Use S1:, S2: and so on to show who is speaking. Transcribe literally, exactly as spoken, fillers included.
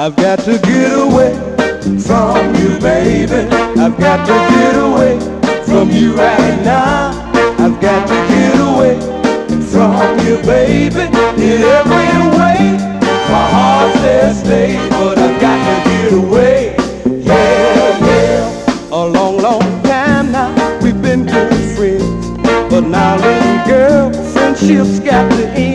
S1: I've got to get away from you, baby. I've got to get away from you right now. I've got to get away from you, baby, in every way. My heart says stay, but I've got to get away. Yeah, yeah. A long, long time now we've been good friends, but now, little girl, friendship's got to end.